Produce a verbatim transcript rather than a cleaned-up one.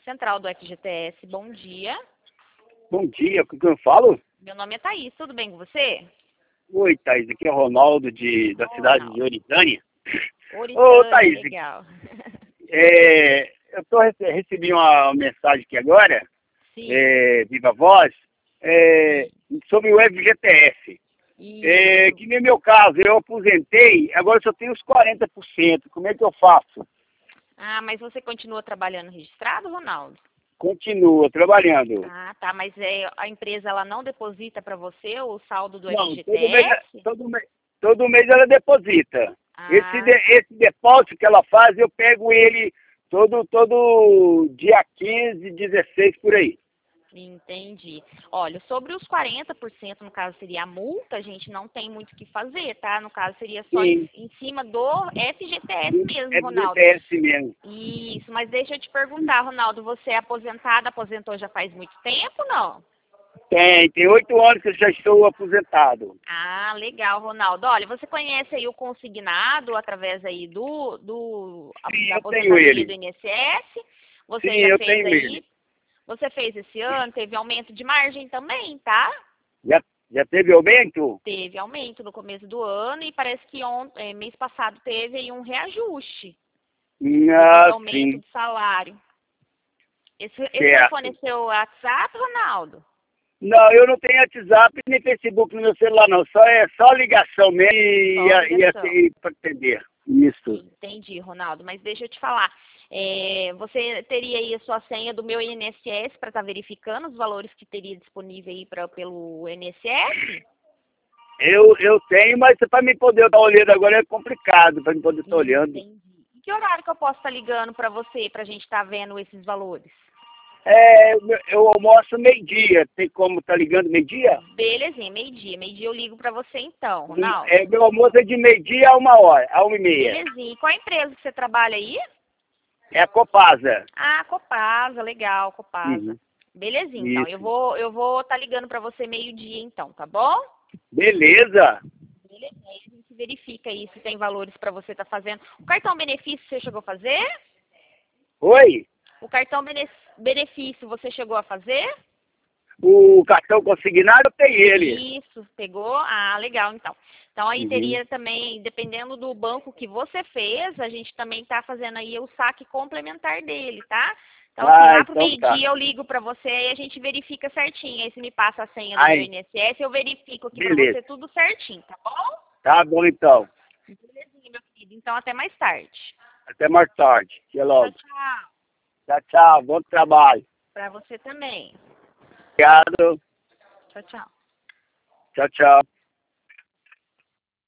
central do F G T S. Bom dia. Bom dia, com quem eu falo? Meu nome é Thaís, tudo bem com você? Oi, Thaís, aqui é o Ronaldo de, da Ô, cidade Ronaldo. de Oritânia. Oritânia, Ô, Thaís, legal. é, eu tô, rece- recebi uma mensagem aqui agora, Sim. é, viva voz, é, sobre o F G T S. É, Isso. que nem meu caso, eu aposentei, agora só tenho os quarenta por cento. Como é que eu faço? Ah, mas você continua trabalhando registrado, Ronaldo? Continuo trabalhando. Ah, tá, mas é, a empresa ela não deposita para você o saldo do Não, todo mês, F G T S? todo mês, todo mês ela deposita. Esse, Ah, de- esse depósito que ela faz, eu pego ele todo, todo dia quinze, dezesseis por aí. entendi. Olha, sobre os quarenta por cento, no caso seria a multa, a gente não tem muito o que fazer, tá? No caso seria só em, Sim, em cima do F G T S do mesmo, Ronaldo. F G T S mesmo. Isso, mas deixa eu te perguntar, Ronaldo, você é aposentado, aposentou já faz muito tempo, não? Tem, tem oito anos que eu já estou aposentado. Ah, legal, Ronaldo. Olha, você conhece aí o consignado através aí do, do a- Sim, da eu tenho aposentadoria do ele. I N S S? Você Sim, já eu fez tenho ele. aí? Você fez esse ano? Teve aumento de margem também, tá? Já, já teve aumento? Teve aumento no começo do ano e parece que ontem, mês passado teve aí um reajuste devido Ah, ao aumento sim, do salário. Esse, esse telefone é certo. seu WhatsApp, Ronaldo? Não, eu não tenho WhatsApp nem Facebook no meu celular, não. Só é só ligação mesmo e, Só e ligação. assim para atender. Isso. Entendi, Ronaldo. Mas deixa eu te falar. É, você teria aí a sua senha do meu I N S S para estar verificando os valores que teria disponível aí pra, pelo I N S S? Eu, eu tenho, mas para mim poder estar olhando agora é complicado, para mim poder estar olhando. Entendi. E que horário que eu posso estar ligando para você para a gente estar vendo esses valores? É, eu eu almoço meio-dia. Tem como estar ligando meio-dia? Belezinha, meio-dia. Meio-dia eu ligo para você então, Ronaldo. É, meu almoço é de meio-dia a uma hora, a uma e meia. Belezinha. E qual a empresa que você trabalha aí? É a Copasa. Ah, Copasa, legal, Copasa. Uhum. Belezinha, então. Eu Isso. vou eu vou estar ligando para você meio-dia então, tá bom? Beleza. Beleza, aí a gente verifica aí se tem valores para você estar fazendo. O cartão benefício você chegou a fazer? Oi? O cartão bene- benefício você chegou a fazer? O cartão consignado eu tenho ele. Isso, pegou? Ah, legal, então. Então aí Uhum. teria também, dependendo do banco que você fez, a gente também está fazendo aí o saque complementar dele, tá? Então, assim, Ah, lá pro então tá. meio-dia eu ligo para você e a gente verifica certinho. Aí você me passa a senha do meu Aí, I N S S, eu verifico aqui para beleza. você tudo certinho, tá bom? Tá bom então. Belezinha, meu querido. Então, até mais tarde. Até mais tarde. Até Tchau, logo. tchau. Tchau, tchau. Bom trabalho. Para você também. Obrigado. Tchau, tchau. Tchau, tchau.